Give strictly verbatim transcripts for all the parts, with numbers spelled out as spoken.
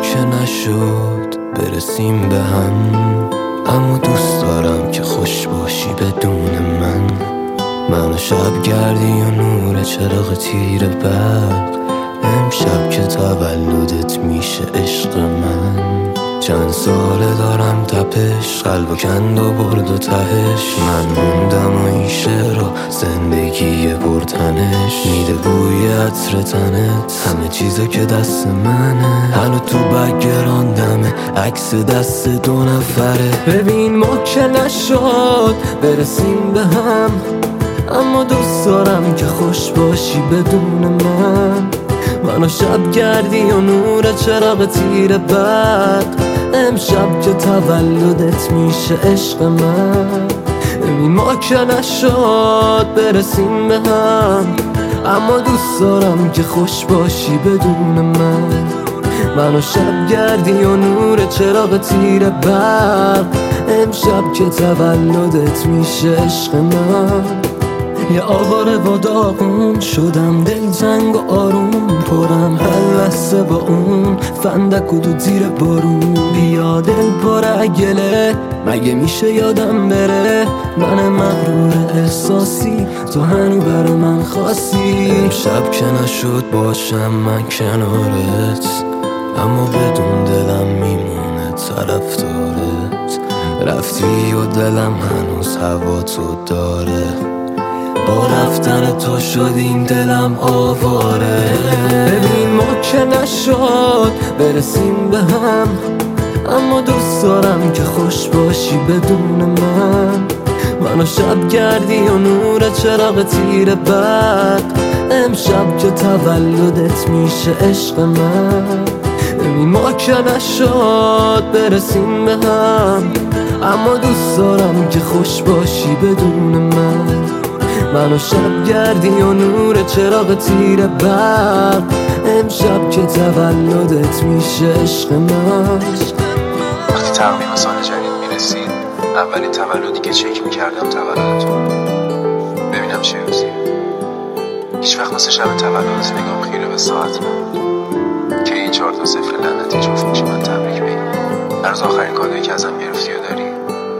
که نشد برسیم به هم، اما دوست دارم که خوش باشی بدون من. منو شب گردی و نور چراغ تیر برق، امشب که تولدت میشه عشق من. چند ساله دارم تپش، قلبو کند و برد و تهش. من موندم و این شعرها زندگی پرتنش، میده بوی عطر تنت همه چیزا که دست منه. هنو تو بگران دمه عکس دست دو نفره. ببین ما که نشد برسیم به هم، اما دوست دارم که خوش باشی بدون من. منو شب گردی و نور چراغ تیر برق، امشب که تولدت میشه عشق من. ببین ما که نشد برسیم به هم، اما دوست دارم که خوش باشی بدون من. منو شب گردی و نور چراغ تیر برق، امشب که تولدت میشه عشق من. یه آواره و داغون شدم، دل جنگ و آروم پرم هر لحظه با اون فندک و دود زیر بارون. بیا دل پاره گله، مگه میشه یادم بره؟ من مغرور احساسی، تو هنو برا من خاصی. شب که نشد باشم من کنارت، اما بدون دلم میمونه طرفدارت. رفتی و دلم هنوز هوا تو داره، با رفتن تو شد این دلم آواره. ببین ما که نشد برسیم به هم، اما دوست دارم که خوش باشی بدون من. منو شب گردی و نور چراغ تیر برق، امشب که تولدت میشه عشق من. ببین ما که نشد برسیم به هم، اما دوست دارم که خوش باشی بدون من. منو شب گردی و نور چراغ تیر برق، امشب که تولدت میشه عشق من. وقتی تقویم سال جدید میرسید، اولین تولدی که چک میکردم تولدتون، ببینم چه روزیه. هیچ وقت واسه شب تولدت نگام خیره به ساعت من که این چهار تا صفر لعنتی جفت میشه من تبریک بگیم. هر روز آخرین کادویی که ازم گرفتی و داری،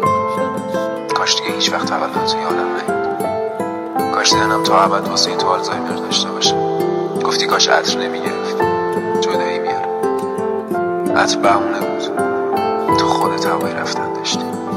کاش دیگه هیچ وقت تولدتو یادم نیاد. کاش دیدنم تا ابد واسه تو آلزایمر داشته باشه. گفتی کاش عطر نمیگرفتی، جدایی میاره. عطر بهونه بود، تو خودت هوای رفتن داشتی.